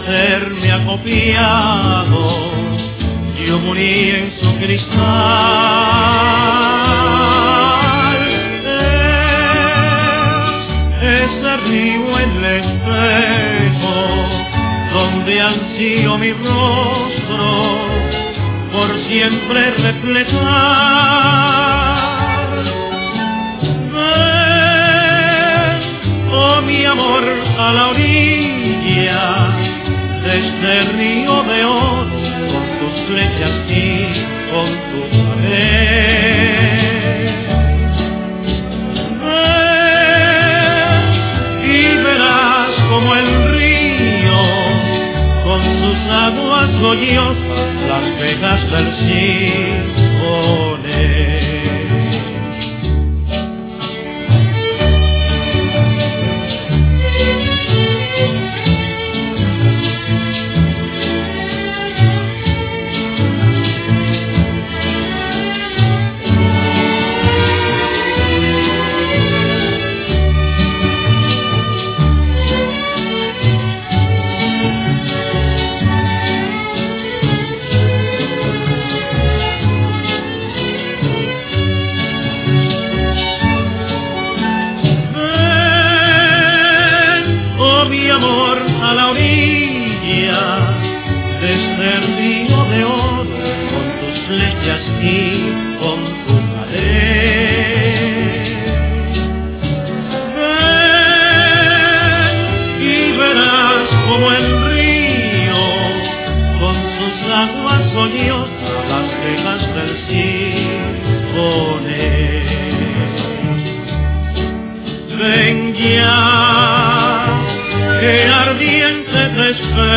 hacerme acopiado, yo morí en su cristal. Ese río el espejo donde ansío mi rostro por siempre reflejar. Ven, oh mi amor, a la orilla de este río de oro, con tus flechas y con tu pared. Ven y verás como el río, con sus aguas sollozas, las vegas del Sifone. Mi amor, a la orilla de este río de oro, con tus flechas y con tu pared. Ven y verás como el río, con sus aguas sollozas, las vegas del Sifone. Ven ya, que ardiente te espero